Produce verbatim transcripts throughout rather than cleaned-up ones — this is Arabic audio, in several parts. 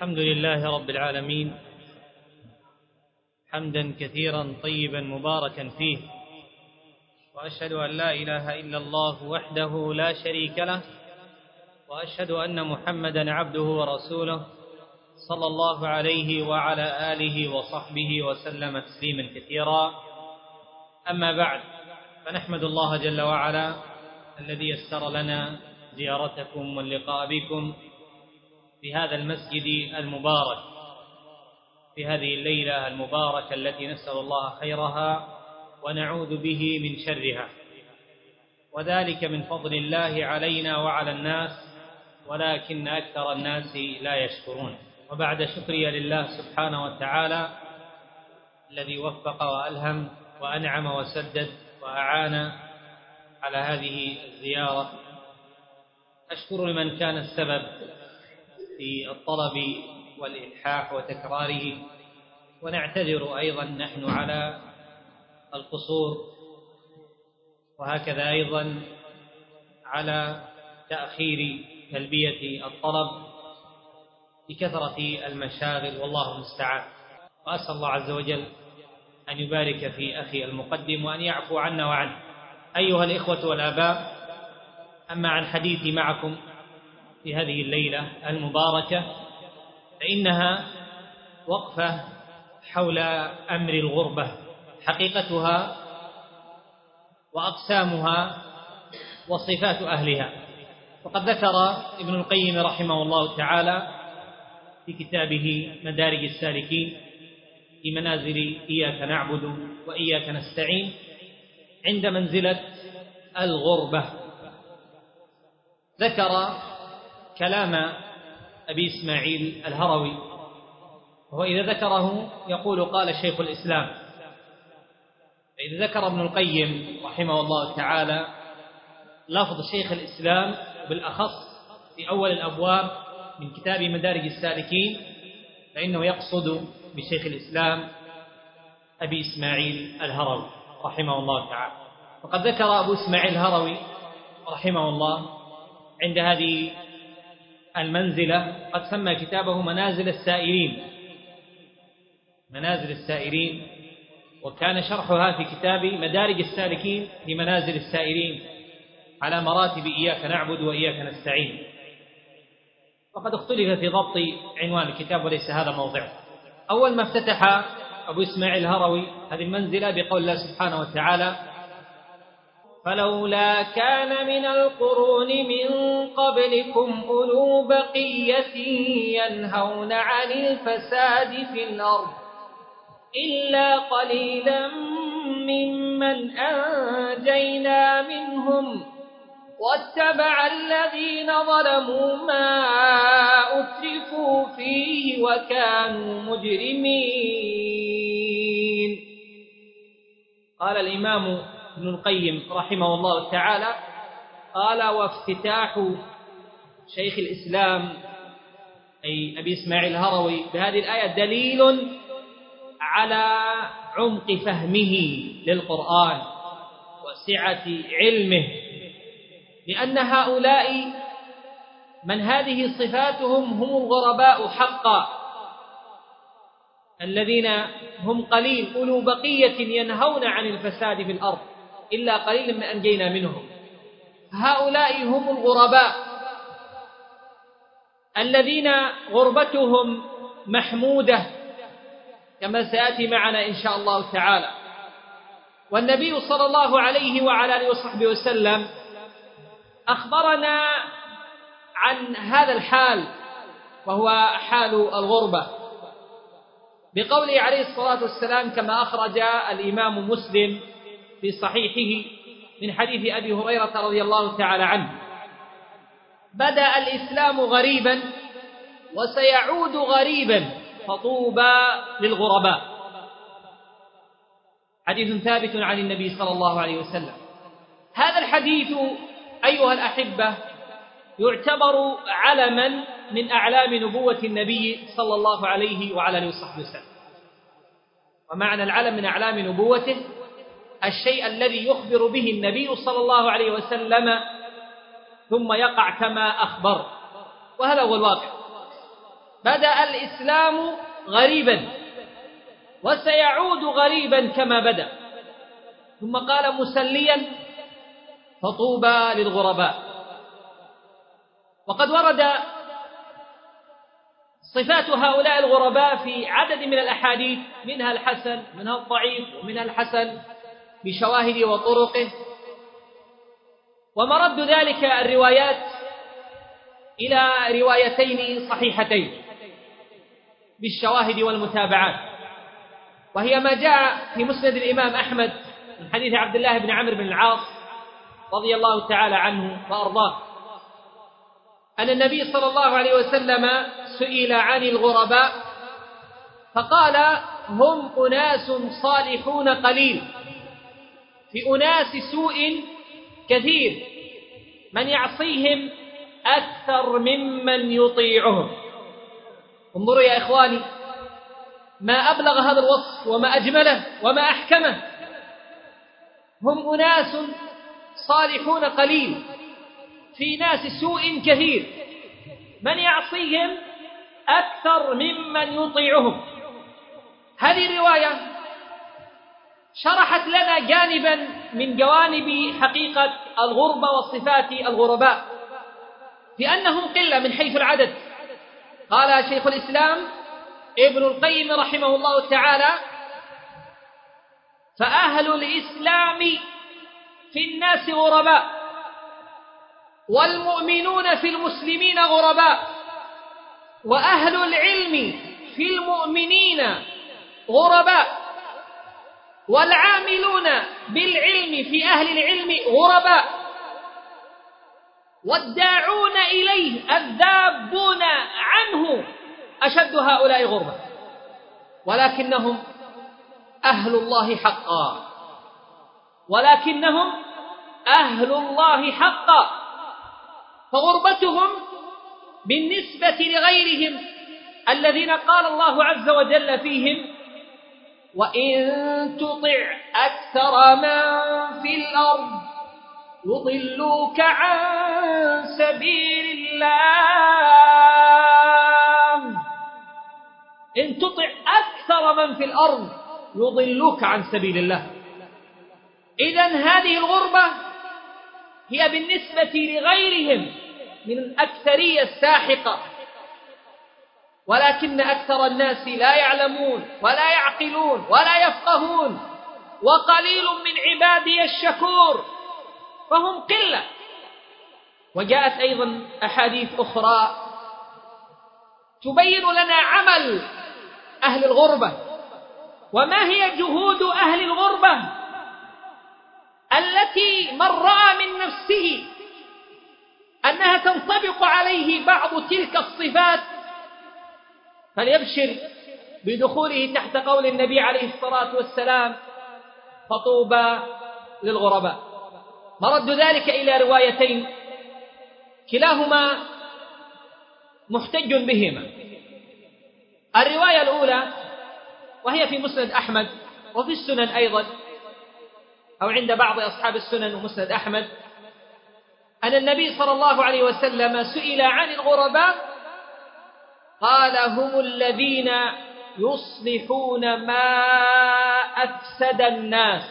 الحمد لله رب العالمين، حمدا كثيرا طيبا مباركا فيه، وأشهد أن لا إله إلا الله وحده لا شريك له، وأشهد أن محمدا عبده ورسوله صلى الله عليه وعلى آله وصحبه وسلم تسليما كثيرا. أما بعد، فنحمد الله جل وعلا الذي يسر لنا زيارتكم واللقاء بكم في هذا المسجد المبارك في هذه الليلة المباركة التي نسأل الله خيرها ونعوذ به من شرها، وذلك من فضل الله علينا وعلى الناس، ولكن أكثر الناس لا يشكرون. وبعد شكري لله سبحانه وتعالى الذي وفق وألهم وأنعم وسدد وأعان على هذه الزيارة، أشكر لمن كان السبب في الطلب والإلحاح وتكراره، ونعتذر أيضا نحن على القصور، وهكذا أيضا على تأخير تلبية الطلب بكثرة المشاغل، والله المستعان. وأسأل الله عز وجل أن يبارك في أخي المقدم وأن يعفو عنا وعنه. أيها الإخوة والآباء، أما عن حديثي معكم في هذه الليلة المباركة فإنها وقفة حول أمر الغربة، حقيقتها وأقسامها وصفات أهلها. وقد ذكر ابن القيم رحمه الله تعالى في كتابه مدارج السالكين في منازل إياك نعبد وإياك نستعين عند منزلة الغربة، ذكر كلام أبي إسماعيل الهروي، وهو إذا ذكره يقول قال شيخ الإسلام. فإذا ذكر ابن القيم رحمه الله تعالى لفظ شيخ الإسلام بالأخص في أول الأبواب من كتاب مدارج السالكين، فإنه يقصد بشيخ الإسلام أبي إسماعيل الهروي رحمه الله تعالى. وقد ذكر أبو إسماعيل الهروي رحمه الله عند هذه المنزلة قد سمى كتابه منازل السائرين منازل السائرين وكان شرحها في كتاب مدارج السالكين في منازل السائرين على مراتب إياك نعبد وإياك نستعين. وقد اختلف في ضبط عنوان الكتاب وليس هذا موضعه. أول ما افتتح أبو إسماعيل الهروي هذه المنزلة بقول الله سبحانه وتعالى: فلولا كان من القرون من قبلكم أولو بقية ينهون عن الفساد في الأرض إلا قليلا ممن أنجينا منهم واتبع الذين ظلموا ما أترفوا فيه وكانوا مجرمين. قال الإمام ابن القيم رحمه الله تعالى قال: وافتتاح شيخ الإسلام أي أبي إسماعيل الهروي بهذه الآية دليل على عمق فهمه للقرآن وسعة علمه، لأن هؤلاء من هذه صفاتهم هم الغرباء حقا، الذين هم قليل أولو بقية ينهون عن الفساد في الأرض إلا قليل من أنجينا منهم. هؤلاء هم الغرباء الذين غربتهم محمودة كما سيأتي معنا إن شاء الله تعالى. والنبي صلى الله عليه وعلى آله وصحبه وسلم أخبرنا عن هذا الحال وهو حال الغربة بقوله عليه الصلاة والسلام كما أخرج الإمام مسلم في صحيحه من حديث أبي هريرة رضي الله تعالى عنه: بدأ الإسلام غريبا وسيعود غريبا فطوبى للغرباء. حديث ثابت عن النبي صلى الله عليه وسلم. هذا الحديث أيها الأحبة يعتبر علما من أعلام نبوة النبي صلى الله عليه وعلى آله وصحبه وسلم. ومعنى العلم من أعلام نبوته الشيء الذي يخبر به النبي صلى الله عليه وسلم ثم يقع كما أخبر، وهذا هو الواقع. بدأ الإسلام غريبا وسيعود غريبا كما بدأ. ثم قال مسليا: فطوبى للغرباء. وقد ورد صفات هؤلاء الغرباء في عدد من الأحاديث، منها الحسن منها الضعيف ومنها الحسن بشواهد وطرقه. ومرد ذلك الروايات إلى روايتين صحيحتين بالشواهد والمتابعات، وهي ما جاء في مسند الإمام أحمد من حديث عبد الله بن عمرو بن العاص رضي الله تعالى عنه وأرضاه أن النبي صلى الله عليه وسلم سئل عن الغرباء فقال: هم أناس صالحون قليل، في أناس سوء كثير، من يعصيهم أكثر ممن يطيعهم. انظروا يا إخواني، ما أبلغ هذا الوصف وما أجمله وما أحكمه. هم أناس صالحون قليل، في ناس سوء كثير، من يعصيهم أكثر ممن يطيعهم. هذه الرواية شرحت لنا جانبا من جوانب حقيقة الغربة وصفات الغرباء، بأنهم قلة من حيث العدد. قال شيخ الإسلام ابن القيم رحمه الله تعالى: فأهل الإسلام في الناس غرباء، والمؤمنون في المسلمين غرباء، وأهل العلم في المؤمنين غرباء، والعاملون بالعلم في أهل العلم غرباء، والداعون إليه الذابون عنه أشد هؤلاء غربة، ولكنهم أهل الله حقا، ولكنهم أهل الله حقا. فغربتهم بالنسبة لغيرهم الذين قال الله عز وجل فيهم: وإن تطع أكثر من في الأرض يضلوك عن سبيل الله. إن تطع أكثر من في الأرض يضلوك عن سبيل الله. إذن هذه الغربة هي بالنسبة لغيرهم من الأكثرية الساحقة، ولكن أكثر الناس لا يعلمون ولا يعقلون ولا يفقهون، وقليل من عبادي الشكور، فهم قلة. وجاءت أيضا أحاديث أخرى تبين لنا عمل أهل الغربة، وما هي جهود أهل الغربة التي من رأى من نفسه أنها تنطبق عليه بعض تلك الصفات فليبشر بدخوله تحت قول النبي عليه الصلاة والسلام: فطوبى للغرباء. مرد ذلك إلى روايتين كلاهما محتج بهما. الرواية الأولى وهي في مسند أحمد وفي السنن أيضا، أو عند بعض أصحاب السنن ومسند أحمد، أن النبي صلى الله عليه وسلم سئل عن الغرباء قال: هم الذين يصلحون ما أفسد الناس.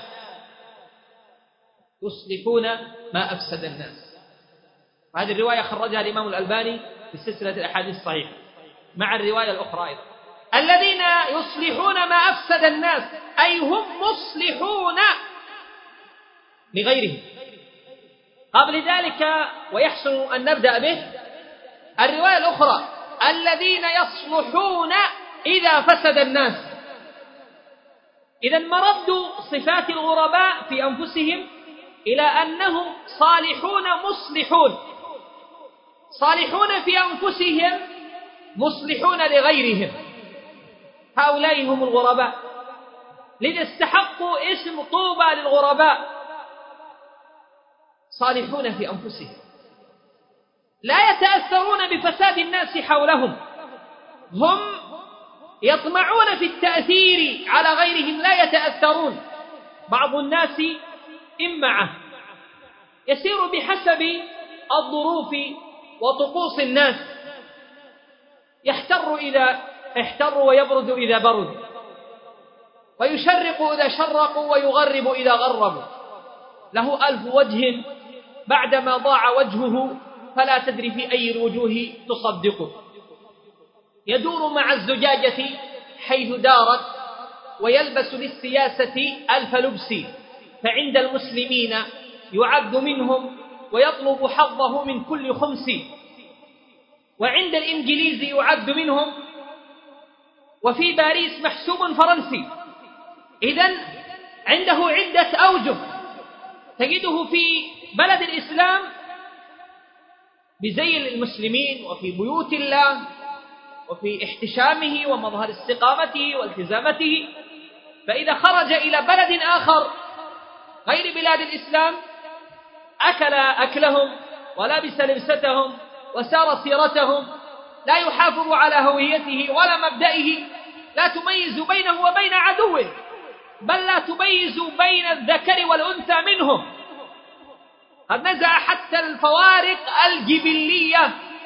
يصلحون ما أفسد الناس. وهذه الرواية خرجها الإمام الألباني في سلسلة الأحاديث الصحيحة مع الرواية الأخرى أيضا. الذين يصلحون ما أفسد الناس أي هم مصلحون لغيرهم. قبل ذلك ويحسن أن نبدأ به الرواية الأخرى: الذين يصلحون إذا فسد الناس. إذن مرد صفات الغرباء في أنفسهم إلى أنهم صالحون مصلحون، صالحون في أنفسهم مصلحون لغيرهم. هؤلاء هم الغرباء، لذا استحقوا اسم طوبى للغرباء. صالحون في أنفسهم، لا يتأثرون بفساد الناس حولهم، هم يطمعون في التأثير على غيرهم، لا يتأثرون. بعض الناس إمعة يسير بحسب الظروف وطقوس الناس، يحتر إذا احتروا ويبرد إذا برد، ويشرق إذا شرقوا ويغرب إذا غربوا. له ألف وجه بعدما ضاع وجهه، فلا تدري في أي الوجوه تصدقه. يدور مع الزجاجة حيث دارت، ويلبس للسياسة ألف لبس، فعند المسلمين يعد منهم ويطلب حظه من كل خمس، وعند الإنجليز يعد منهم، وفي باريس محسوب فرنسي. إذن عنده عدة أوجه. تجده في بلد الإسلام بزي المسلمين وفي بيوت الله وفي احتشامه ومظهر استقامته والتزامته، فإذا خرج إلى بلد آخر غير بلاد الإسلام أكل أكلهم ولبس لبستهم وسار سيرتهم، لا يحافظ على هويته ولا مبدئه، لا تميز بينه وبين عدوه، بل لا تميز بين الذكر والأنثى منهم. قد نزع حتى الفوارق الجبلية.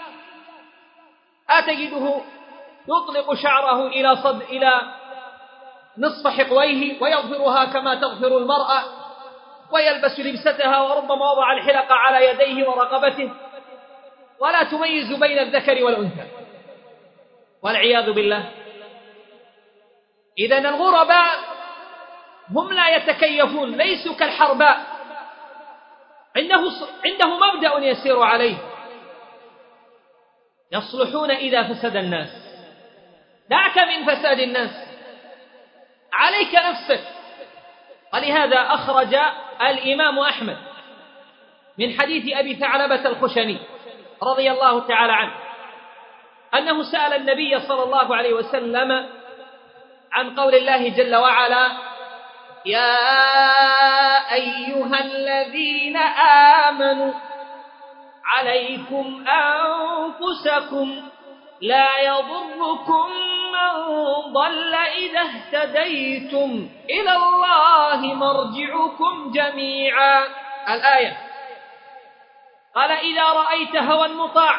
أتجده يطلق شعره إلى صد إلى نصف حقويه ويظهرها كما تظهر المرأة، ويلبس لبستها، وربما وضع الحلق على يديه ورقبته، ولا تميز بين الذكر والأنثى والعياذ بالله. إذن الغرباء هم لا يتكيفون، ليسوا كالحرباء، عنده عنده مبدأ يسير عليه. يصلحون إذا فسد الناس. دعك من فساد الناس، عليك نفسك. ولهذا أخرج الإمام أحمد من حديث أبي ثعلبة الخشني رضي الله تعالى عنه أنه سأل النبي صلى الله عليه وسلم عن قول الله جل وعلا: يا أيها الذين آمنوا عليكم أنفسكم لا يضركم من ضل إذا اهتديتم إلى الله مرجعكم جميعا. الآية. قال: إذا رأيت هوى مطاع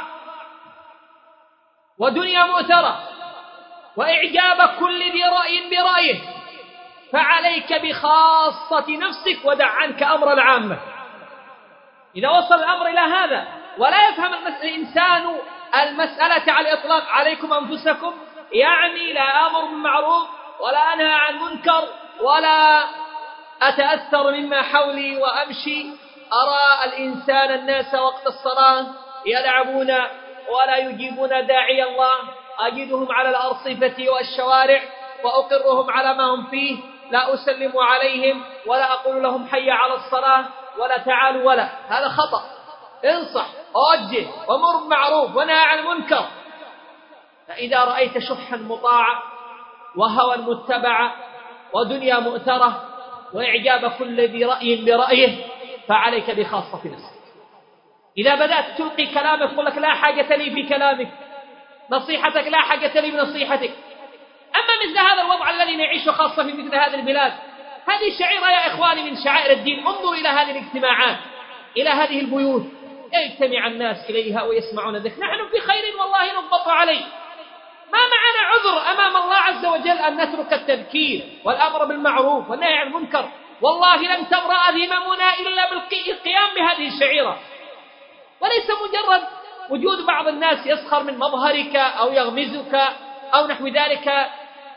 ودنيا مؤثرة وإعجاب كل ذي رأي برأيه، فعليك بخاصة نفسك ودع عنك أمر العامة. إذا وصل الأمر إلى هذا ولا يفهم الإنسان المسألة على الإطلاق، عليكم أنفسكم يعني لا أمر بالمعروف ولا أنهى عن منكر ولا أتأثر مما حولي وأمشي أرى الإنسان الناس وقت الصلاة يلعبون ولا يجيبون داعي الله، أجدهم على الأرصفة والشوارع وأقرهم على ما هم فيه، لا أسلم عليهم ولا أقول لهم حي على الصلاة ولا تعالوا ولا. هذا خطأ. انصح ووجه ومر بالمعروف ونهى عن المنكر. فإذا رأيت شحا مطاعا وهوى متبعا ودنيا مؤثرة وإعجاب كل ذي رأي برأيه، فعليك بخاصة نفسك. إذا بدأت تلقي كلامك يقول لك لا حاجة لي في كلامك، نصيحتك لا حاجة لي بنصيحتك. أما مثل هذا الوضع الذي نعيشه خاصة في مثل هذه البلاد، هذه شعيرة يا إخواني من شعائر الدين. انظر إلى هذه الاجتماعات، إلى هذه البيوت يجتمع الناس إليها ويسمعون الذكر. نحن في خير والله نضبط عليه، ما معنا عذر أمام الله عز وجل أن نترك التذكير والأمر بالمعروف والنهي عن المنكر. والله لن تبرأ ذممنا إلا بالقيام بهذه الشعيرة، وليس مجرد وجود بعض الناس يسخر من مظهرك أو يغمزك أو نحو ذلك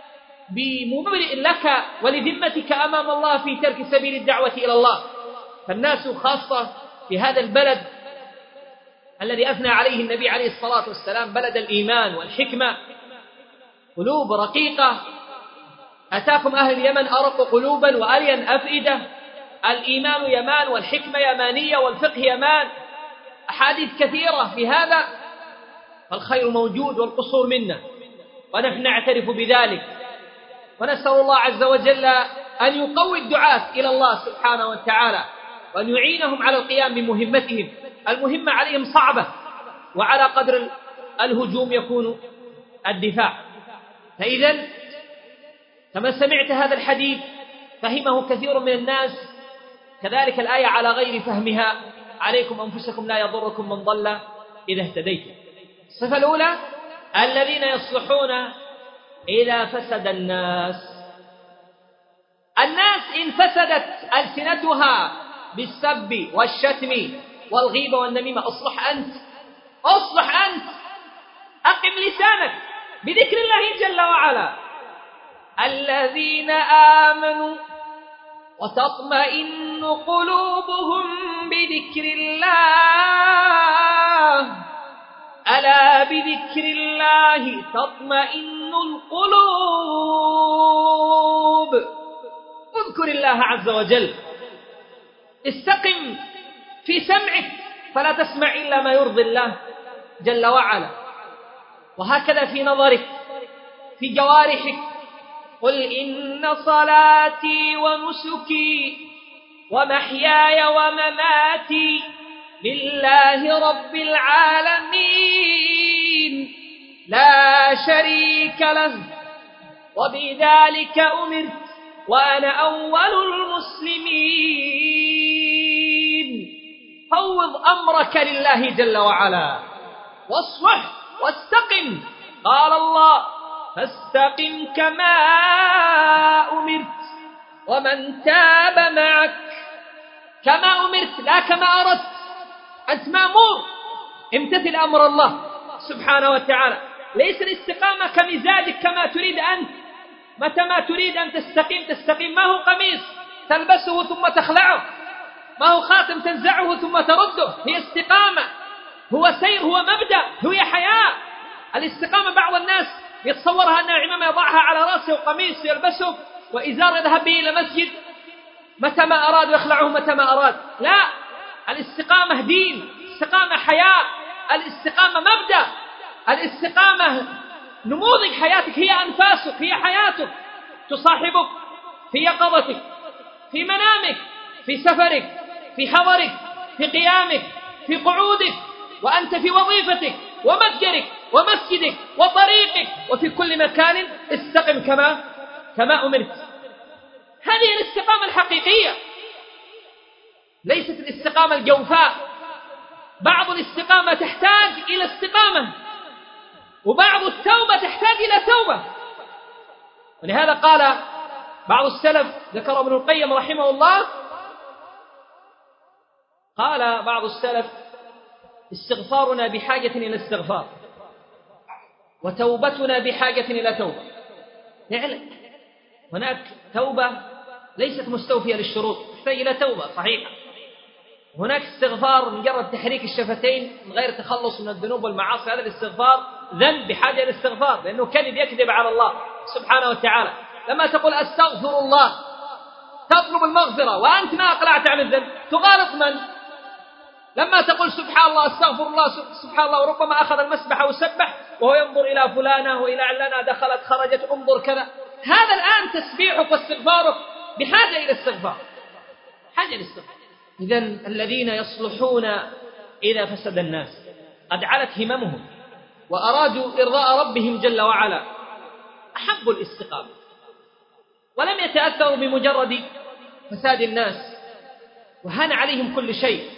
بمبرئ لك ولذمتك أمام الله في ترك سبيل الدعوة إلى الله. فالناس خاصة في هذا البلد الذي أثنى عليه النبي عليه الصلاة والسلام بلد الإيمان والحكمة، قلوب رقيقة. أتاكم أهل اليمن أرق قلوبا وألين أفئدة. الإيمان يمان والحكمة يمانية والفقه يمان. أحاديث كثيرة في هذا. فالخير موجود والقصور منا، ونحن نعترف بذلك، ونسأل الله عز وجل أن يقوي الدعاة إلى الله سبحانه وتعالى، وأن يعينهم على القيام بمهمتهم. المهمة عليهم صعبة، وعلى قدر الهجوم يكون الدفاع. فإذن كما سمعت هذا الحديث فهمه كثير من الناس، كذلك الآية على غير فهمها: عليكم أنفسكم لا يضركم من ضل إذا اهتديتم. الصفة الأولى الذين يصلحون إذا فسد الناس. الناس إن فسدت ألسنتها بالسب والشتم والغيبة والنميمة، أصلح أنت، أصلح أنت، أقم لسانك بذكر الله جل وعلا. الذين آمنوا وتطمئن قلوبهم بذكر الله، ألا بذكر الله تطمئن القلوب. اذكر الله عز وجل، استقم في سمعك فلا تسمع إلا ما يرضي الله جل وعلا، وهكذا في نظرك، في جوارحك. قل إن صلاتي ونسكي ومحياي ومماتي لله رب العالمين لا شريك له وبذلك أمرت وأنا أول المسلمين. فوض أمرك لله جل وعلا واصلح واستقم. قال الله فاستقم كما أمرت ومن تاب معك. كما أمرت لا كما أردت، أنت مأمور، امتثل أمر الله سبحانه وتعالى. ليس الاستقامة كمزاجك كما تريد أنت، متى ما تريد أن تستقيم تستقيم. ما هو قميص تلبسه ثم تخلعه، ما هو خاتم تنزعه ثم ترده. هي استقامة، هو سير، هو مبدأ، هي حياة. الاستقامة بعض الناس يتصورها أن العمامة يضعها على رأسه وقميص يلبسه وإزار يذهب به إلى مسجد متى ما أراد ويخلعه متى ما أراد. لا، الاستقامة دين، الاستقامة حياة، الاستقامة مبدأ، الاستقامة نموذج حياتك، هي أنفاسك، هي حياتك، تصاحبك في يقظتك، في منامك، في سفرك، في حضرك، في قيامك، في قعودك، وأنت في وظيفتك ومتجرك ومسجدك وطريقك وفي كل مكان. استقم كما كما أمرت. هذه الاستقامة الحقيقية، ليست الاستقامة الجوفاء. بعض الاستقامة تحتاج إلى استقامة، وبعض التوبة تحتاج إلى توبة. ولهذا قال بعض السلف، ذكر ابن القيم رحمه الله، قال بعض السلف استغفارنا بحاجة إلى استغفار وتوبتنا بحاجة إلى توبة. يعني هناك توبة ليست مستوفية للشروط، تحتاج إلى توبة صحيحة. هناك استغفار مجرد تحريك الشفتين من غير تخلص من الذنوب والمعاصي، هذا الاستغفار ذنب بحاجة إلى استغفار، لأنه كذب يكذب على الله سبحانه وتعالى. لما تقول أستغفر الله تطلب المغفرة وأنت ما أقلعت عن الذنب، تغالط من؟ لما تقول سبحان الله أستغفر الله سبحان الله، وربما أخذ المسبح وسبح وهو ينظر إلى فلانة وإلى علانة دخلت خرجت انظر كذا، هذا الآن تسبيحك واستغفارك بحاجة إلى استغفار، حاجة إلى استغفار. إذن الذين يصلحون إذا فسد الناس قد علت هممهم وأرادوا إرضاء ربهم جل وعلا، أحبوا الاستقامة ولم يتأثروا بمجرد فساد الناس، وهان عليهم كل شيء.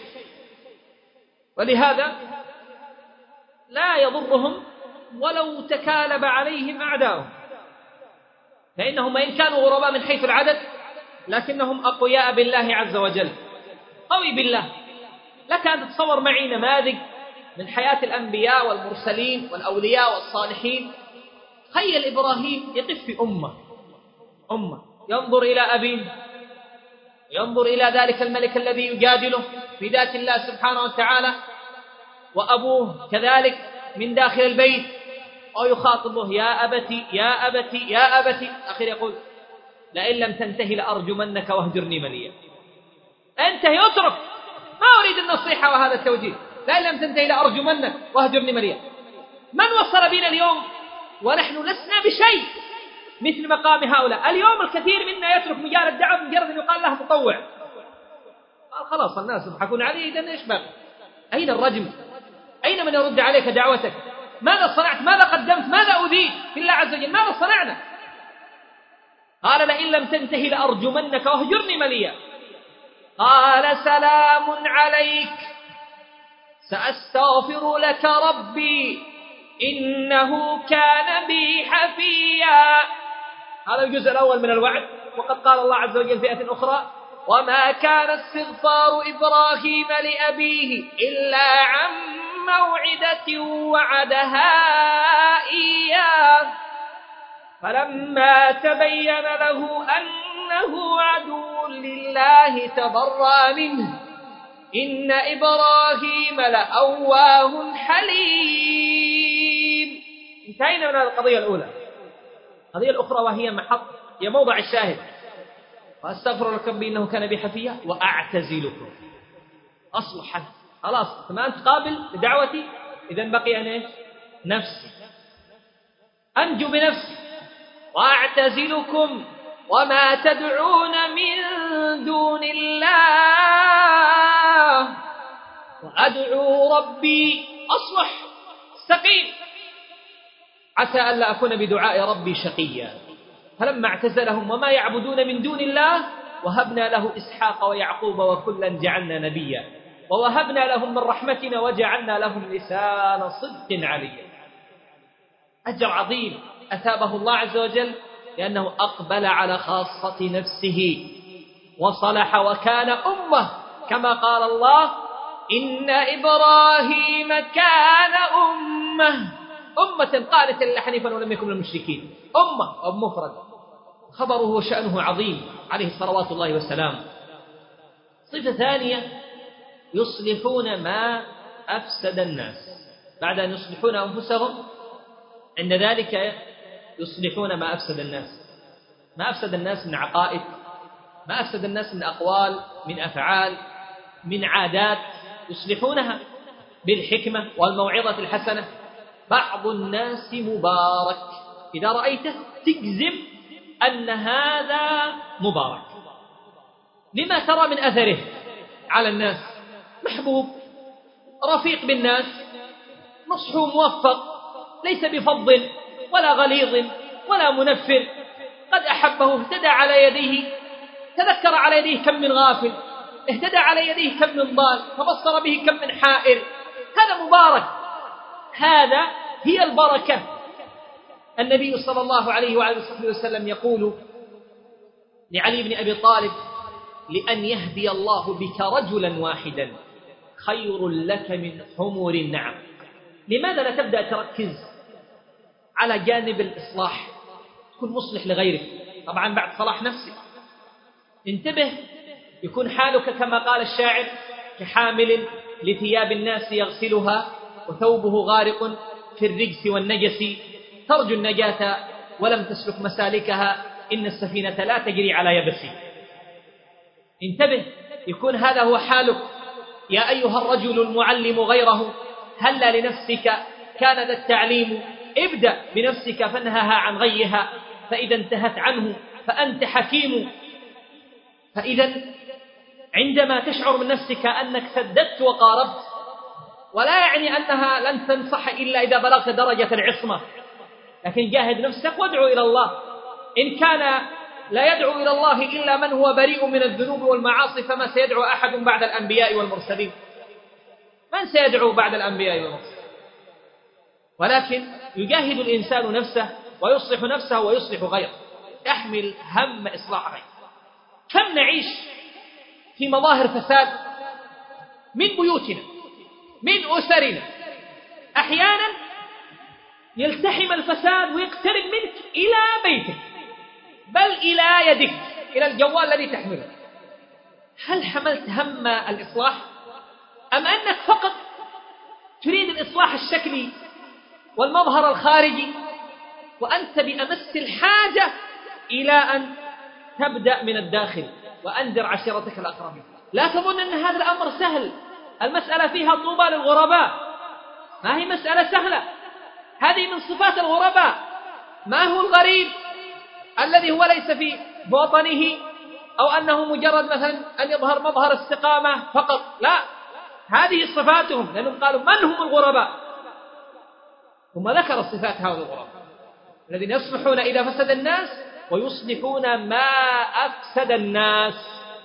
ولهذا لا يضرهم ولو تكالب عليهم أعداؤهم، فإنهم إن كانوا غرباء من حيث العدد لكنهم أقوياء بالله عز وجل. قوي بالله، لك أن تتصور معي نماذج من حياة الأنبياء والمرسلين والأولياء والصالحين. تخيل إبراهيم يقف في أمة أمة ينظر إلى أبيه، ينظر إلى ذلك الملك الذي يجادله في ذات الله سبحانه وتعالى، وأبوه كذلك من داخل البيت، أو يخاطبه يا أبتي يا أبتي يا أبتي، أخير يقول لئن لم تنتهي لأرجمنك واهجرني مليا. انتهي، اترك، ما أريد النصيحة وهذا التوجيه، لئن لم تنتهي لأرجمنك واهجرني مليا. من وصل بنا اليوم ونحن لسنا بشيء مثل مقام هؤلاء؟ اليوم الكثير منا يترك مجال الدعوة مجرد أن يقال له مطوع، قال خلاص الناس يضحكون عليه، إذن إيش بقى؟ أين الرجم؟ أين من يرد عليك دعوتك؟ ماذا صنعت؟ ماذا قدمت؟ ماذا أذيت في الله عز وجل؟ ماذا صنعنا؟ قال لئن لم تنتهي لأرجمنك واهجرني مليا. قال سلام عليك سأستغفر لك ربي إنه كان بي حفيا. هذا الجزء الأول من الوعد. وقد قال الله عز وجل في آية أخرى: وما كان استغفار إبراهيم لأبيه إلا عن موعدة وعدها إياه فلما تبين له أنه عدو لله تبرأ منه إن إبراهيم لأواه حليم. انتهينا من القضية الأولى. القضية الأخرى وهي محط هي موضع الشاهد: وأستغفر لكم إنه كان بي حفيا وأعتزلكم. أصلحا خلاص ما أنت قابل لدعوتي، إذن بقي أن إيش؟ نفسي، أنجو بنفسي. وأعتزلكم وما تدعون من دون الله وأدعو ربي أصلح استقيم عسى ألا أكون بدعاء ربي شقيا. فلما اعتزلهم وما يعبدون من دون الله وهبنا له إسحاق ويعقوب وكلا جعلنا نبيا ووهبنا لهم من رحمتنا وجعلنا لهم لسان صدق عليا. أجر عظيم أثابه الله عز وجل لأنه أقبل على خاصة نفسه وصلح وكان أمة، كما قال الله: إن إبراهيم كان أمة أمة قانتا لله حنيفا ولم يكن من المشركين. أمة أو مفرد، خبره وشأنه عظيم عليه صلوات الله والسلام. صفة ثانية: يصلحون ما أفسد الناس. بعد أن يصلحون أنفسهم عند ذلك يصلحون ما أفسد الناس. ما أفسد الناس من عقائد، ما أفسد الناس من أقوال، من أفعال، من عادات، يصلحونها بالحكمة والموعظة الحسنة. بعض الناس مبارك، إذا رأيته تجزم أن هذا مبارك. لما ترى من أثره على الناس؟ محبوب، رفيق بالناس، نصحه موفق، ليس بفظ ولا غليظ ولا منفر، قد أحبه، اهتدى على يديه، تذكر على يديه كم من غافل، اهتدى على يديه كم من ضال، فبصر به كم من حائر. هذا مبارك، هذا هي البركة. النبي صلى الله عليه وعلى آله وسلم يقول لعلي بن أبي طالب: لأن يهدي الله بك رجلا واحدا خير لك من حمر النعم. لماذا لا تبدأ تركز على جانب الإصلاح، تكون مصلح لغيرك؟ طبعا بعد صلاح نفسك. انتبه، يكون حالك كما قال الشاعر: كحامل لثياب الناس يغسلها وثوبه غارق في الرجس والنجس ترجو النجاة ولم تسلك مسالكها إن السفينة لا تجري على يبس. انتبه، يكون هذا هو حالك. يا أيها الرجل المعلم غيره هلا لنفسك كان ذا التعليم. ابدأ بنفسك فانهها عن غيها فإذا انتهت عنه فأنت حكيم. فإذا عندما تشعر من نفسك أنك سددت وقاربت، ولا يعني أنها لن تنصح إلا إذا بلغت درجة العصمة، لكن جاهد نفسك وادعو إلى الله. إن كان لا يدعو إلى الله إلا من هو بريء من الذنوب والمعاصي فما سيدعو أحد بعد الأنبياء والمرسلين؟ من سيدعو بعد الأنبياء والمرسلين؟ ولكن يجاهد الإنسان نفسه ويصلح نفسه ويصلح غيره، يحمل هم إصلاح غيره. كم نعيش في مظاهر فساد من بيوتنا، من أسرنا، أحيانا يلتحم الفساد ويقترب منك إلى بيتك، بل إلى يدك، إلى الجوال الذي تحمله. هل حملت هم الإصلاح أم أنك فقط تريد الإصلاح الشكلي والمظهر الخارجي، وأنت بأمس الحاجة إلى أن تبدأ من الداخل وأنذر عشيرتك الأقربين؟ لا تظن أن هذا الأمر سهل. المسألة فيها طوبى للغرباء، ما هي مسألة سهلة. هذه من صفات الغرباء. ما هو الغريب الذي هو ليس في وطنه أو أنه مجرد مثلا أن يظهر مظهر استقامة فقط، لا، هذه صفاتهم، لأنهم قالوا من هم الغرباء، ثم ذكر الصفات هؤلاء الغرباء الذين يصلحون إذا فسد الناس ويصلحون ما أفسد الناس.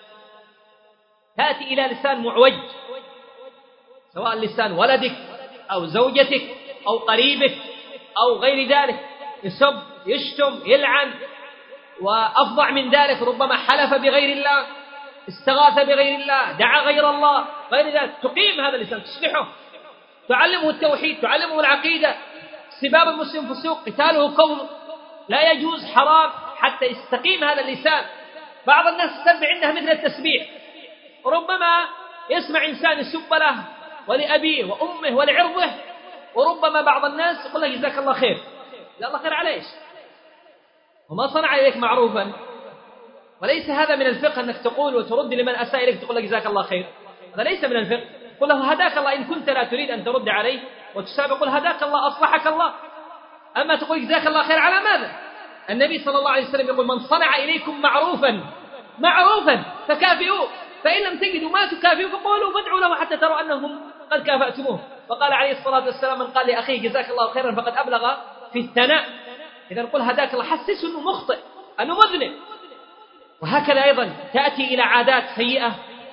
تأتي إلى لسان معوج، سواء لسان ولدك أو زوجتك أو قريبه أو غير ذلك، يسب يشتم يلعن، وأفظع من ذلك ربما حلف بغير الله، استغاث بغير الله، دعا غير الله، غير ذلك، تقيم هذا اللسان، تصلحه، تعلمه التوحيد، تعلمه العقيدة. سباب المسلم فسوق، قتاله كفر، لا يجوز، حرام، حتى يستقيم هذا اللسان. بعض الناس تسبح عندها مثل التسبيح، وربما يسمع إنسان يسب له ولأبيه وأمه ولعرضه، وربما بعض الناس يقول له جزاك الله خير. لا الله خير عليك، وما صنع إليك معروفا. وليس هذا من الفقه أنك تقول وترد لمن أساء إليك تقول له جزاك الله خير، هذا ليس من الفقه. قل له هداك الله إن كنت لا تريد أن ترد عليه وتسابق، قل هداك الله أصلحك الله. أما تقول جزاك الله خير على ماذا؟ النبي صلى الله عليه وسلم يقول من صنع إليكم معروفا معروفا فكافئوه، فإن لم تجدوا ما تكافئوا فقولوا فادعوا له حتى تروا أنهم قد كافأتموه. وقال عليه الصلاة والسلام من قال لأخيه جزاك الله خيرا فقد أبلغ في الثناء. إذا نقول هداك الله، حسسه أنه مخطئ أنه مذنب. وهكذا أيضا تأتي إلى عادات سيئة،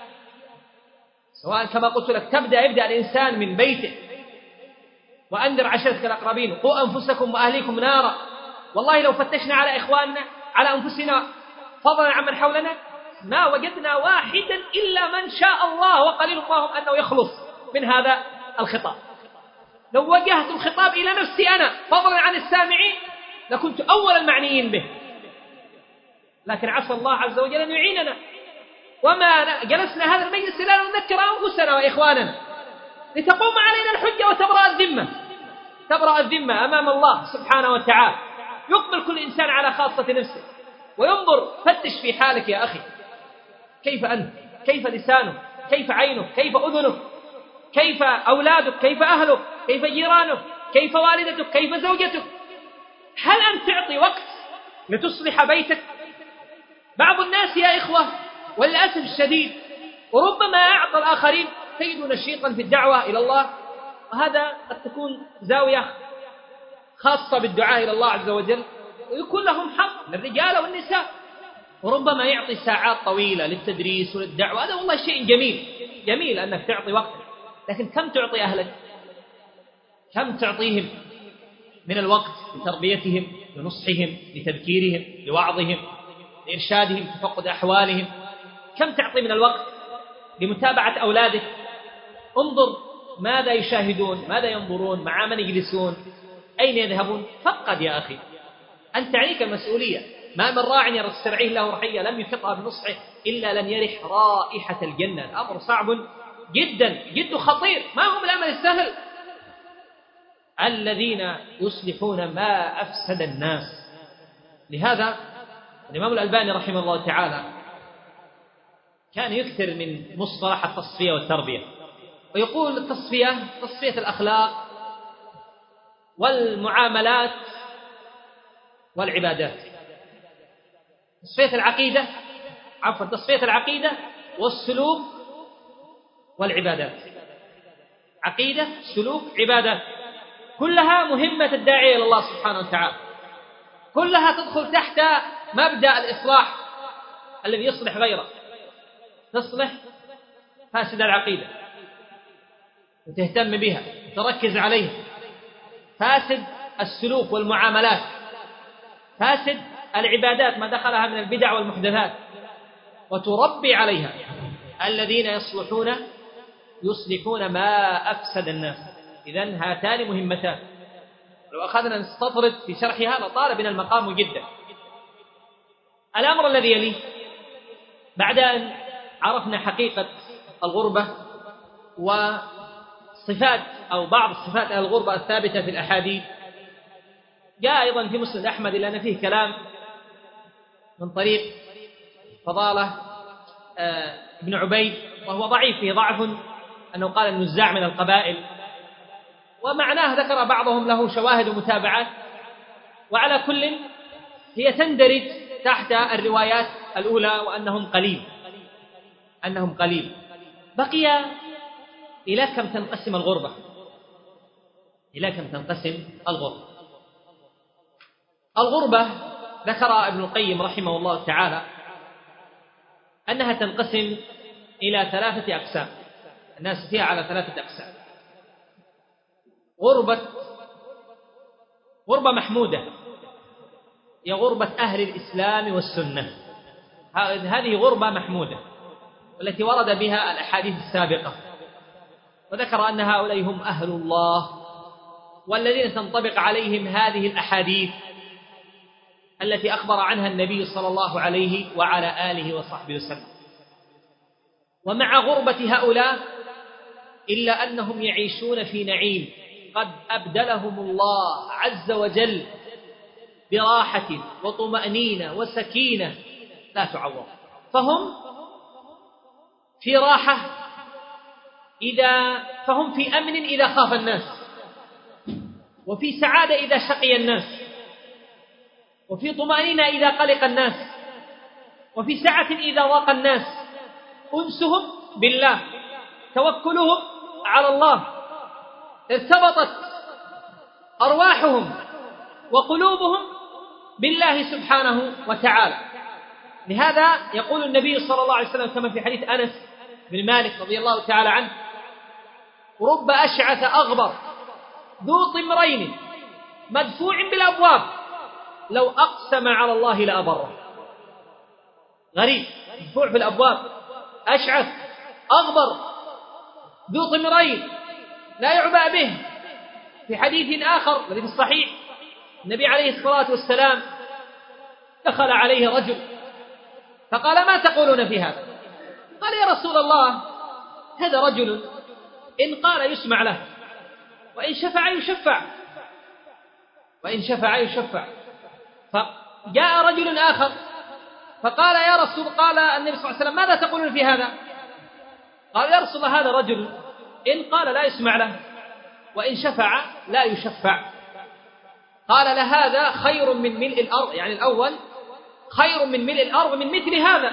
سواء كما قلت لك تبدأ يبدأ الإنسان من بيته، وأنذر عشيرتك الأقربين، قوا أنفسكم وأهليكم نارا. والله لو فتشنا على إخواننا على أنفسنا فضلا عمن حولنا ما وجدنا واحدا إلا من شاء الله وقليل اللهم أنه يخلص من هذا الخطاب. لو وجهت الخطاب إلى نفسي أنا فضلا عن السامعين لكنت أول المعنيين به، لكن عسى الله عز وجل أن يعيننا. وما جلسنا هذا المجلس إلا نذكر أنفسنا وإخواننا لتقوم علينا الحجة وتبرأ الذمة، تبرأ الذمة أمام الله سبحانه وتعالى. يقبل كل إنسان على خاصة نفسه وينظر، فتش في حالك يا أخي، كيف أنت، كيف لسانك، كيف عينك، كيف أذنك، كيف أولادك، كيف أهلك، كيف جيرانك، كيف والدتك، كيف زوجتك. هل أنت تعطي وقت لتصلح بيتك؟ بعض الناس يا إخوة وللأسف الشديد وربما أعطى الآخرين تجد نشيطا في الدعوة إلى الله، وهذا قد تكون زاوية خاصة بالدعاء إلى الله عز وجل، ويكون لهم حق للرجال والنساء، وربما يعطي ساعات طويلة للتدريس وللدعوة. هذا والله شيء جميل، جميل أنك تعطي وقت، لكن كم تعطي أهلك؟ كم تعطيهم من الوقت لتربيتهم، لنصحهم، لتذكيرهم، لوعظهم، لإرشادهم، تفقد أحوالهم؟ كم تعطي من الوقت لمتابعة أولادك؟ انظر ماذا يشاهدون، ماذا ينظرون، مع من يجلسون، أين يذهبون. فقد يا أخي أنت عليك المسؤولية. ما من راع يسترعيه له رعية لم يحطها بنصحه إلا لم يرح رائحة الجنة. الأمر صعب جدا، جد خطير، ما هو بالأمر السهل. الذين يصلحون ما أفسد الناس. لهذا الإمام الألباني رحمه الله تعالى كان يكثر من مصطلح التصفية والتربية، ويقول التصفية تصفية الأخلاق والمعاملات والعبادات، تصفية العقيدة عفوا تصفية العقيدة والسلوك والعبادات. عقيدة، سلوك، عبادات، كلها مهمة الداعية إلى الله سبحانه وتعالى، كلها تدخل تحت مبدأ الإصلاح الذي يصلح غيره. تصلح فاسد العقيدة وتهتم بها وتركز عليها، فاسد السلوك والمعاملات، فاسد العبادات ما دخلها من البدع والمحدثات وتربي عليها. الذين يصلحون يصلحون ما أفسد الناس. إذن هاتان مهمتان، لو أخذنا نستطرد في شرحها لطال بنا المقام جدا. الأمر الذي يليه بعد أن عرفنا حقيقة الغربة وصفات أو بعض صفات الغربة الثابتة في الأحاديث، جاء أيضا في مسند أحمد إلا أن فيه كلام من طريق فضالة ابن عبيد وهو ضعيف، فيه ضعف أنه قال النزاع من القبائل، ومعناه ذكر بعضهم له شواهد ومتابعات. وعلى كل هي تندرج تحت الروايات الأولى وأنهم قليل، أنهم قليل. بقي إلى كم تنقسم الغربة، إلى كم تنقسم الغربة. الغربة ذكر ابن القيم رحمه الله تعالى أنها تنقسم إلى ثلاثة أقسام، الناس فيها على ثلاثة أقسام: غربة غربة محمودة هي غربة أهل الإسلام والسنة، هذه غربة محمودة والتي ورد بها الأحاديث السابقة، وذكر أن هؤلاء هم أهل الله والذين تنطبق عليهم هذه الأحاديث التي أخبر عنها النبي صلى الله عليه وعلى آله وصحبه وسلم. ومع غربة هؤلاء إلا أنهم يعيشون في نعيم قد أبدلهم الله عز وجل براحة وطمأنينة وسكينة لا تعوض، فهم في راحة إذا فهم في أمن إذا خاف الناس، وفي سعادة إذا شقي الناس، وفي طمأنينة إذا قلق الناس، وفي سعة إذا ضاق الناس. أنسهم بالله، توكلهم على الله، ارتبطت أرواحهم وقلوبهم بالله سبحانه وتعالى. لهذا يقول النبي صلى الله عليه وسلم كما في حديث أنس بن مالك رضي الله تعالى عنه: رب أشعث أغبر ذو طمرين مدفوع بالأبواب لو أقسم على الله لأبره. غريب، مدفوع في الأبواب، أشعث أغبر ذو طمرين لا يعبأ به. في حديث آخر الذي في الصحيح النبي عليه الصلاة والسلام دخل عليه رجل فقال: ما تقولون في هذا؟ قال: يا رسول الله، هذا رجل إن قال يسمع له، وإن شفع يشفع، وإن شفع يشفع. فجاء رجل آخر فقال: يا رسول قال النبي صلى الله عليه وسلم: ماذا تقولون في هذا؟ قال: يا رسول الله، هذا رجل إن قال لا يسمع له، وإن شفع لا يشفع. قال: لهذا خير من ملء الأرض، يعني الأول خير من ملء الأرض من مثل هذا.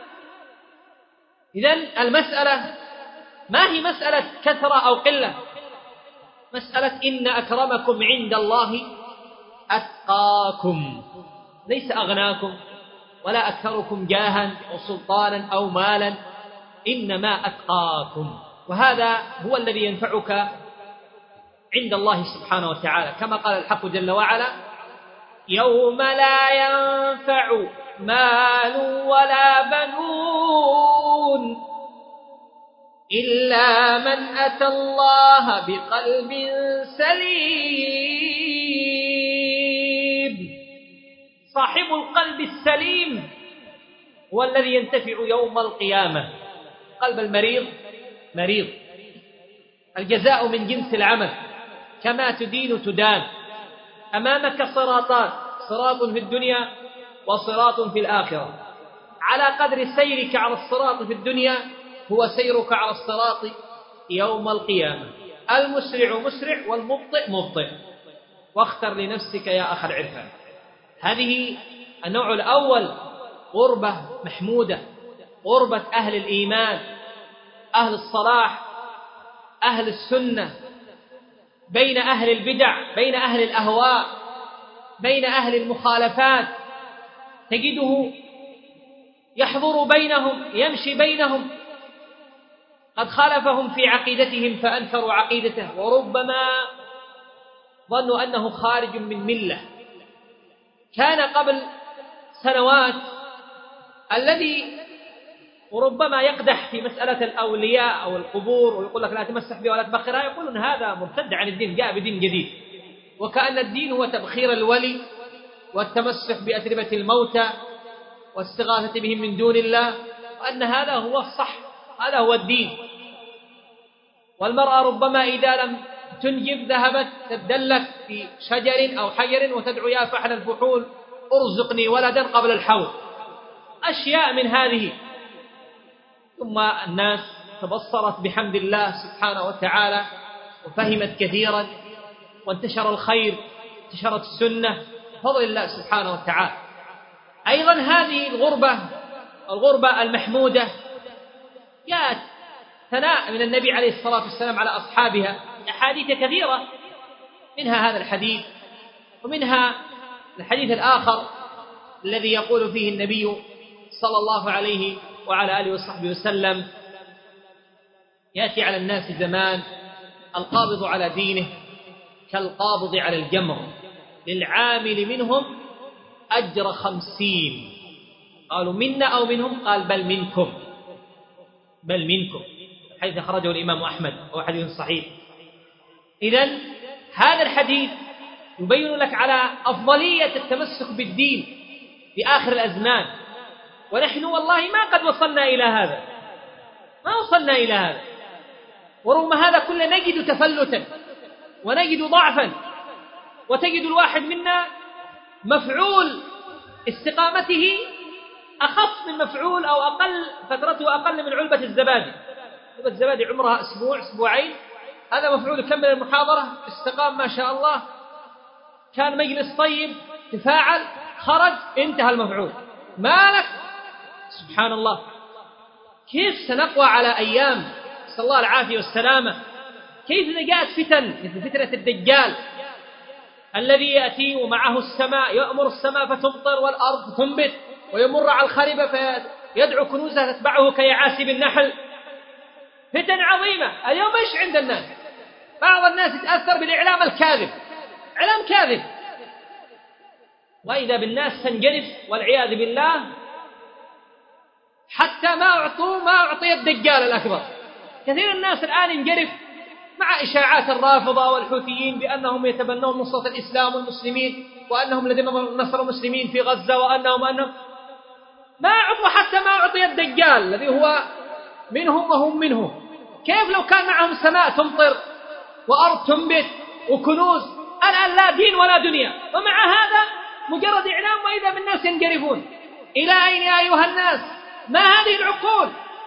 إذن المسألة ما هي مسألة كثرة أو قلة، مسألة إن أكرمكم عند الله أتقاكم، ليس أغناكم ولا أكثركم جاها أو سلطانا أو مالا، إنما أتقاكم. وهذا هو الذي ينفعك عند الله سبحانه وتعالى، كما قال الحق جل وعلا: يوم لا ينفع مال ولا بنون إلا من أتى الله بقلب سليم. صاحب القلب السليم هو الذي ينتفع يوم القيامة. قلب المريض مريض. الجزاء من جنس العمل، كما تدين تدان. أمامك صراطات، صراط في الدنيا وصراط في الآخرة. على قدر سيرك على الصراط في الدنيا هو سيرك على الصراط يوم القيامة. المسرع مسرع والمبطئ مبطئ، واختر لنفسك يا أخ العرفان. هذه النوع الأول، غربة محمودة، غربة أهل الإيمان، أهل الصلاح، أهل السنة، بين أهل البدع، بين أهل الأهواء، بين أهل المخالفات. تجده يحضر بينهم، يمشي بينهم، قد خالفهم في عقيدتهم فأنكروا عقيدته، وربما ظنوا أنه خارج من ملة. كان قبل سنوات الذي وربما يقدح في مسألة الأولياء أو القبور ويقول لك لا تمسح بها ولا تبخرها، يقولون هذا مرتد عن الدين، جاء بدين جديد، وكأن الدين هو تبخير الولي والتمسح بأتربة الموتى والاستغاثة بهم من دون الله، وأن هذا هو الصح، هذا هو الدين. والمرأة ربما إذا لم تنجب ذهبت تدلك في شجر أو حجر وتدعو: يا فحل الفحول ارزقني ولدا قبل الحول. أشياء من هذه. ثم الناس تبصرت بحمد الله سبحانه وتعالى وفهمت كثيرا، وانتشر الخير، انتشرت السنة بفضل الله سبحانه وتعالى. أيضا هذه الغربة، الغربة المحمودة، جاءت ثناء من النبي عليه الصلاة والسلام على أصحابها، أحاديث كثيرة، منها هذا الحديث، ومنها الحديث الآخر الذي يقول فيه النبي صلى الله عليه وعلى آله وصحبه وسلم: يأتي على الناس زمان القابض على دينه كالقابض على الجمر للعامل منهم أجر خمسين. قالوا منا أو منهم؟ قال بل منكم، بل منكم، حيث خرجه الإمام أحمد وهو حديث صحيح. إذن هذا الحديث يبين لك على أفضلية التمسك بالدين في آخر الأزمان، ونحن والله ما قد وصلنا إلى هذا، ما وصلنا إلى هذا، ورغم هذا كله نجد تفلتا ونجد ضعفا، وتجد الواحد منا مفعول استقامته أخف من مفعول أو أقل فترته أقل من علبة الزبادي. علبة الزبادي عمرها أسبوع أسبوعين، هذا مفعول يكمل المحاضرة، استقام ما شاء الله، كان مجلس طيب، تفاعل، خرج، انتهى المفعول. مالك سبحان الله، كيف سنقوى على أيام صلى الله العافية والسلامة؟ كيف إذا جاءت فتن مثل فتنة الدجال الذي يأتي ومعه السماء، يأمر السماء فتمطر والأرض تنبت، ويمر على الخربة فيدعو كنوزها تتبعه كيعاسب النحل. فتن عظيمة. اليوم ايش عند الناس؟ بعض الناس يتأثر بالإعلام الكاذب، إعلام كاذب، وإذا بالناس تنجرف والعياذ بالله، حتى ما أعطوا ما أعطي الدجال الأكبر. كثير الناس الآن ينجرف مع إشاعات الرافضة والحوثيين بأنهم يتبنون نصرة الإسلام والمسلمين، وأنهم الذين نصروا المسلمين في غزة، وأنهم أنهم ما أعطوا حتى ما أعطي الدجال الذي هو منهم وهم منه. كيف لو كان معهم سماء تمطر وأرض تنبت وكنوز؟ الآن لا دين ولا دنيا، ومع هذا مجرد إعلام وإذا بالناس ينجرفون. إلى أين يا أيها الناس؟ ما هذه العقول؟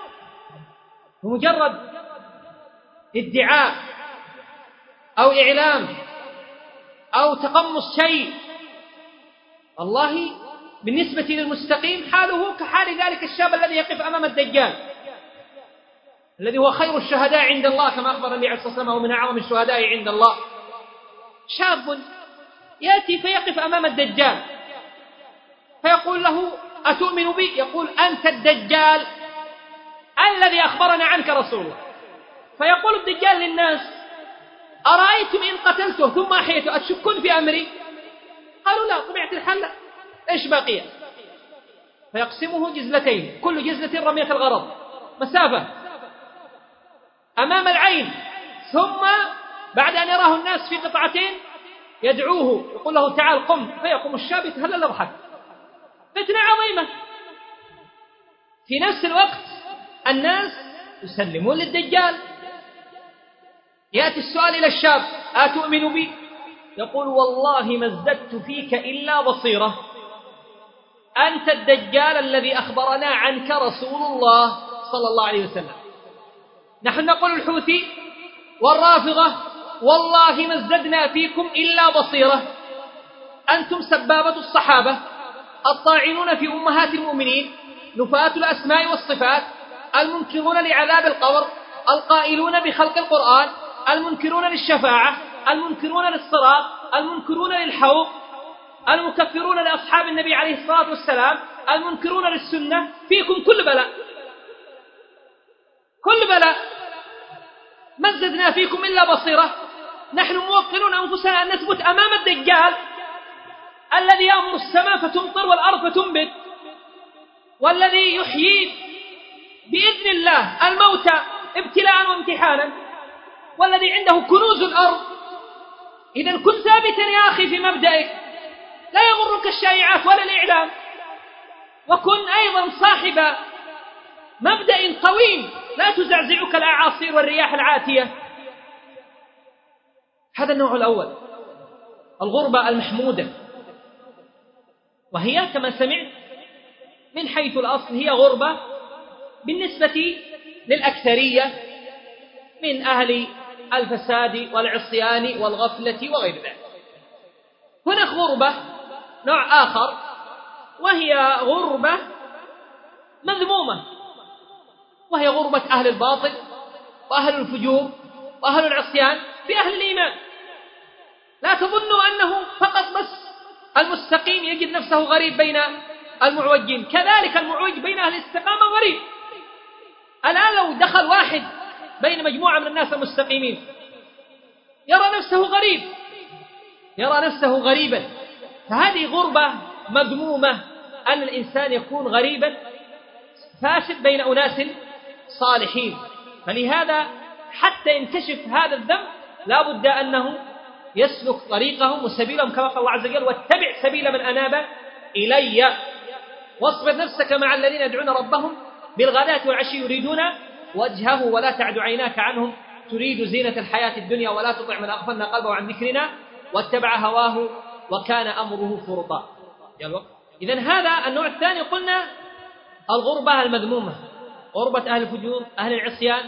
بمجرد ادعاء أو إعلام أو تقمص شيء. والله بالنسبة للمستقيم حاله كحال ذلك الشاب الذي يقف أمام الدجال الذي هو خير الشهداء عند الله، كما أخبر النبي عليه الصلاة والسلام هو من أعظم الشهداء عند الله. شاب يأتي فيقف أمام الدجال فيقول له أتؤمن بي؟ يقول أنت الدجال الذي أخبرنا عنك رسول الله. فيقول الدجال للناس أرأيتم إن قتلته ثم أحييته أتشكون في أمري؟ قالوا لا، طبيعة الحال لا، إيش باقي؟ فيقسمه جزلتين، كل جزلة رمية الغرض، مسافة أمام العين، ثم بعد أن يراه الناس في قطعتين يدعوه يقول له تعال قم، فيقوم الشاب يتهلل يضحك. فتنة عظيمة. في نفس الوقت الناس يسلمون للدجال. يأتي السؤال إلى الشاب أتؤمن بي؟ يقول والله ما ازددت فيك إلا بصيرة، أنت الدجال الذي أخبرنا عنك رسول الله صلى الله عليه وسلم. نحن نقول الحوثي والرافضة والله ما ازددنا فيكم إلا بصيرة، أنتم سبابة الصحابة، الطاعنون في أمهات المؤمنين، نفاة الأسماء والصفات، المنكرون لعذاب القبر، القائلون بخلق القرآن، المنكرون للشفاعة، المنكرون للصراط، المنكرون للحوض، المكفرون لأصحاب النبي عليه الصلاة والسلام، المنكرون للسنة. فيكم كل بلاء، كل بلاء، ما زدنا فيكم إلا بصيرة. نحن موكلون أنفسنا أن نثبت أمام الدجال الذي يأمر السماء فتمطر والأرض فتنبت، والذي يحيي بإذن الله الموتى ابتلاء وامتحانا، والذي عنده كنوز الأرض. إذن كن ثابتا يا أخي في مبدئك، لا يغرك الشائعات ولا الإعلام، وكن أيضا صاحب مبدأ قويم لا تزعزعك الأعاصير والرياح العاتية. هذا النوع الأول، الغربة المحمودة، وهي كما سمعت من حيث الأصل هي غربة بالنسبة للأكثرية من أهل الفساد والعصيان والغفلة وغير ذلك. هناك غربة نوع آخر، وهي غربة مذمومة، وهي غربة أهل الباطل وأهل الفجور وأهل العصيان في أهل الإيمان. لا تظنوا أنه فقط بس المستقيم يجد نفسه غريب بين المعوجين، كذلك المعوج بين أهل الاستقامة غريب. الآن لو دخل واحد بين مجموعة من الناس المستقيمين يرى نفسه غريب، يرى نفسه غريبا. فهذه غربة مذمومة، أن الإنسان يكون غريبا فاسد بين أناس صالحين. فلهذا حتى ينكشف هذا الذنب لا بد أنه يسلك طريقهم وسبيلهم، كما قال الله عز وجل: واتبع سبيل من أناب إلي واصبر نفسك مع الذين يدعون ربهم بالغداة والعشي يريدون وجهه ولا تعد عيناك عنهم تريد زينة الحياة الدنيا ولا تطع من أغفلنا قلبه عن ذكرنا واتبع هواه وكان أمره فرطا. إذن هذا النوع الثاني قلنا الغربة المذمومة، غربة أهل الفجور أهل العصيان.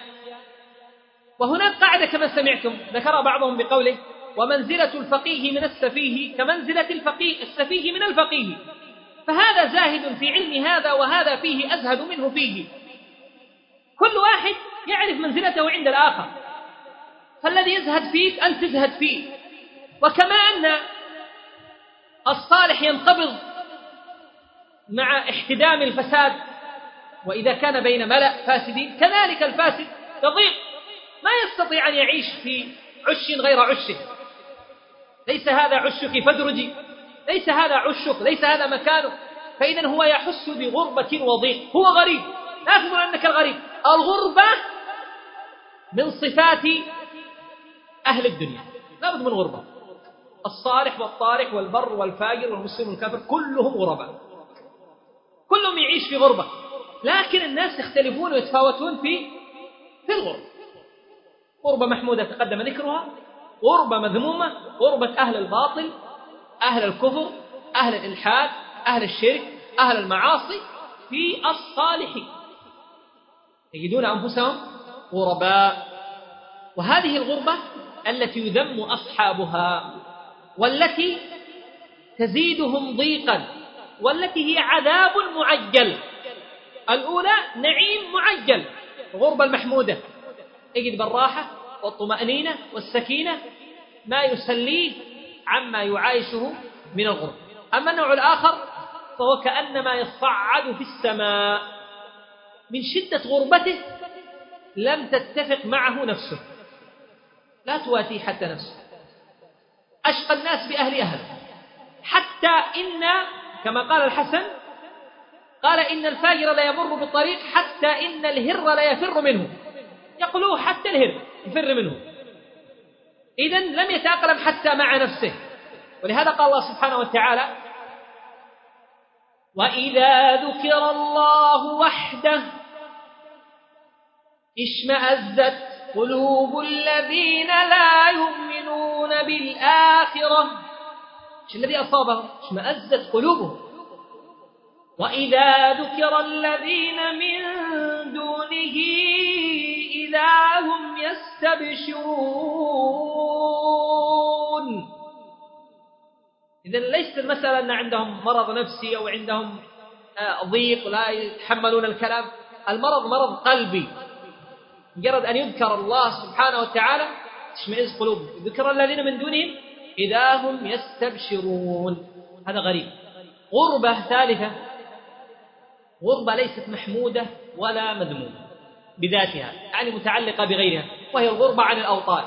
وهناك قاعدة كما سمعتم ذكر بعضهم بقوله: ومنزلة الفقيه من السفيه كمنزلة الفقيه السفيه من الفقيه. فهذا زاهد في علم هذا وهذا فيه أزهد منه فيه. كل واحد يعرف منزلته عند الآخر، فالذي يزهد فيك أن تزهد فيه. وكما أن الصالح ينقبض مع احتدام الفساد وإذا كان بين ملأ فاسدين، كذلك الفاسد يضيق، ما يستطيع أن يعيش في عش غير عشه. ليس هذا عشك فادرجي، ليس هذا عشك، ليس هذا مكانه. فإذا هو يحس بغربة وضيق، هو غريب، لا تظن أنك الغريب. الغربة من صفات أهل الدنيا، لا بد من غربة. الصالح والطارق والبر والفاجر والمسلم والكافر كلهم غرباء، كلهم يعيش في غربة، لكن الناس يختلفون ويتفاوتون في في الغربة. غربة محمودة تقدم ذكرها، غربة مذمومة، غربة أهل الباطل، أهل الكفر، أهل الإلحاد، أهل الشرك، أهل المعاصي في الصالحين يجدون أنفسهم غرباء. وهذه الغربة التي يذم أصحابها والتي تزيدهم ضيقا والتي هي عذاب معجل. الأولى نعيم معجل، الغربة المحمودة، يجد بالراحة والطمأنينة والسكينة ما يسليه عما يعايشه من الغربة. أما النوع الآخر فهو كأنما يصعد في السماء من شدة غربته، لم تتفق معه نفسه، لا تواتي حتى نفسه. أشقى الناس بأهل أهل، حتى إن كما قال الحسن قال: إن الفاجر لا يمر بالطريق حتى إن الهر لا يفر منه. يقولوه حتى الهر يفر منه. إذن لم يتأقلم حتى مع نفسه. ولهذا قال الله سبحانه وتعالى: وإذا ذكر الله وحده اشمأزت قلوب الذين لا يؤمنون بالآخرة. ايش الذي أصابهم؟ اشمأزت قلوبهم. وإذا ذكر الذين من دونه إذا هم يستبشرون. إذن ليست المسألة أن عندهم مرض نفسي أو عندهم ضيق لا يتحملون الكلام، المرض مرض قلبي. مجرد أن يذكر الله سبحانه وتعالى تشمئز قلوبهم. ذكر الذين من دونهم إذا هم يستبشرون. هذا غريب. غربة ثالثة، غربة ليست محمودة ولا مذمومة بذاتها، يعني متعلقة بغيرها، وهي الغربة عن الأوطان.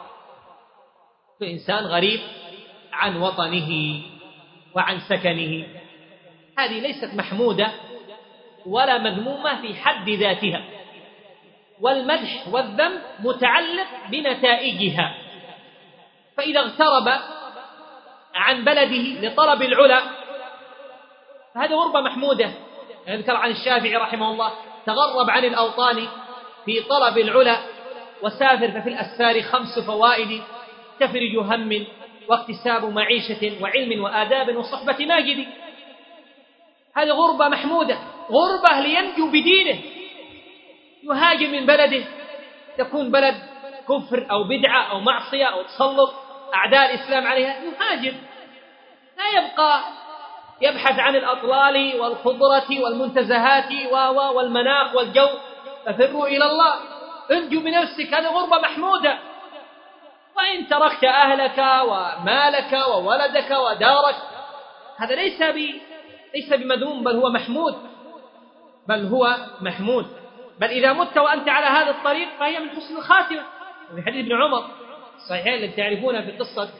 فإنسان غريب عن وطنه وعن سكنه، هذه ليست محمودة ولا مذمومة في حد ذاتها، والمدح والذم متعلق بنتائجها. فإذا اغترب عن بلده لطلب العلا فهذه غربة محمودة. يذكر عن الشافعي رحمه الله: تغرب عن الأوطان في طلب العلا وسافر ففي الأسفار خمس فوائد تفرج هم واكتساب معيشة وعلم وآداب وصحبة ماجد. هذه غربة محمودة، غربة لينجو بدينه، يهاجر من بلده، يكون بلد كفر أو بدعة أو معصية أو تسلط أعداء الإسلام عليها، يهاجر، لا يبقى يبحث عن الأطلال والخضرة والمنتزهات والمناخ والجو. ففروا إلى الله، انجو بنفسك. هذه غربة محمودة. وإن تركت أهلك ومالك وولدك ودارك هذا ليس ب... ليس بمذموم، بل هو محمود، بل هو محمود. بل إذا مت وأنت على هذا الطريق فهي من حسن الخاتمة. في حديث ابن عمر الصحيحين التي تعرفونها في قصة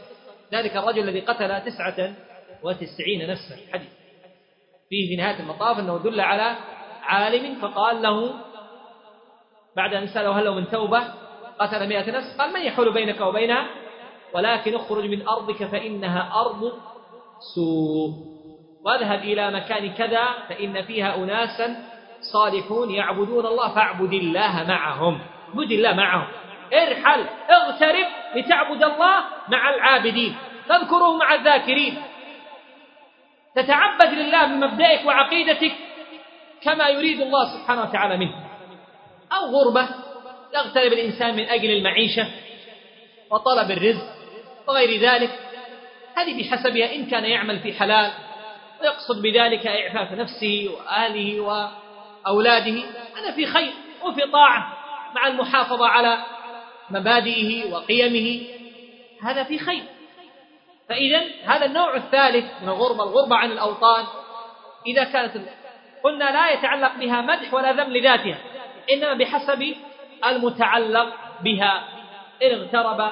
ذلك الرجل الذي قتل تسعة وتسعين نفسا. حديث فيه في نهاية المطاف أنه دل على عالم فقال له بعد أن سأله هل له من توبة، قتل مئة نفس، قال من يحول بينك وبينها؟ ولكن اخرج من أرضك فإنها أرض سوء، واذهب إلى مكان كذا فإن فيها أناسا صالحون يعبدون الله فاعبد الله معهم. اعبد الله معهم، ارحل اغترب لتعبد الله مع العابدين، تذكره مع الذاكرين، تتعبد لله بمبدئك وعقيدتك كما يريد الله سبحانه وتعالى منه. أو غربة يغترب الإنسان من أجل المعيشة وطلب الرزق وغير ذلك، هذه بحسبها. إن كان يعمل في حلال ويقصد بذلك إعفاف نفسه وأهله وأولاده هذا في خير وفي طاعة، مع المحافظة على مبادئه وقيمه هذا في خير. فإذا هذا النوع الثالث من الغربة، الغربة عن الأوطان، إذا كانت قلنا لا يتعلق بها مدح ولا ذم لذاتها، إنما بحسب المتعلق بها. إن اغترب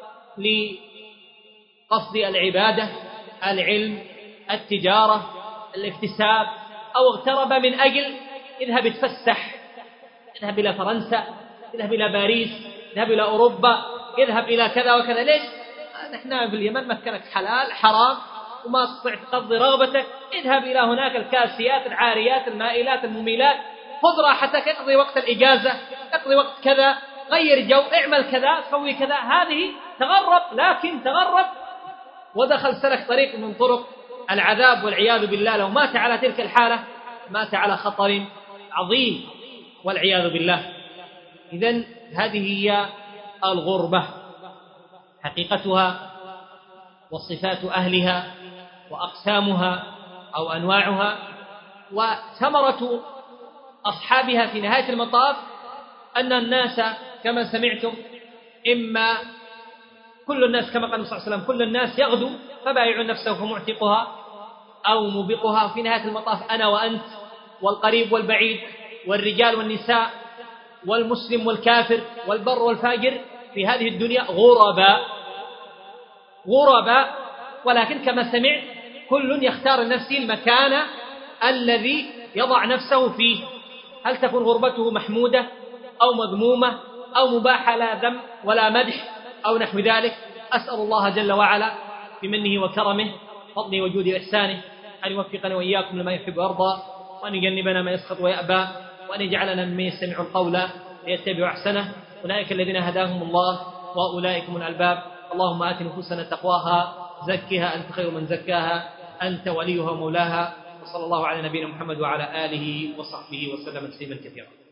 لقصد العبادة، العلم، التجارة، الاكتساب، أو اغترب من أجل اذهب اتفسح، اذهب إلى فرنسا، اذهب إلى باريس، اذهب إلى أوروبا، اذهب إلى كذا وكذا. ليش؟ نحن في اليمن مكنك حلال حرام وما تستطيع تقضي رغبتك، اذهب إلى هناك الكاسيات العاريات المائلات المميلات، خذ راحتك، اقضي وقت الإجازة، اقضي وقت كذا، غير جو، اعمل كذا، سوي كذا. هذه تغرب، لكن تغرب ودخل سلك طريق من طرق العذاب والعياذ بالله. لو مات على تلك الحالة مات على خطر عظيم والعياذ بالله. إذن هذه هي الغربة حقيقتها وصفات أهلها وأقسامها أو أنواعها، وثمرة أصحابها في نهاية المطاف أن الناس كما سمعتم إما كل الناس كما قال النبي صلى الله عليه وسلم كل الناس يغدو فبائع نفسه فمعتقها أو موبقها. في نهاية المطاف أنا وأنت والقريب والبعيد والرجال والنساء والمسلم والكافر والبر والفاجر في هذه الدنيا غرباء غرباء ولكن كما سمعت كل يختار لنفسه المكان الذي يضع نفسه فيه. هل تكون غربته محمودة أو مذمومة أو مباحة لا ذم ولا مدح أو نحو ذلك؟ أسأل الله جل وعلا بمنه وكرمه فضله وجوده وإحسانه أن يوفقنا وإياكم لما يحب ويرضى، وأن يجنبنا ما يسخط ويأبى، وأن يجعلنا ممن يستمع القول ليتبع أحسنه. أولئك الذين هداهم الله وأولئك هم الألباب. اللهم آت نفوسنا تقواها زكها أنت خير من زكاها أنت وليها ومولاها. وصلى الله على نبينا محمد وعلى آله وصحبه وسلم تسليما كثيرا.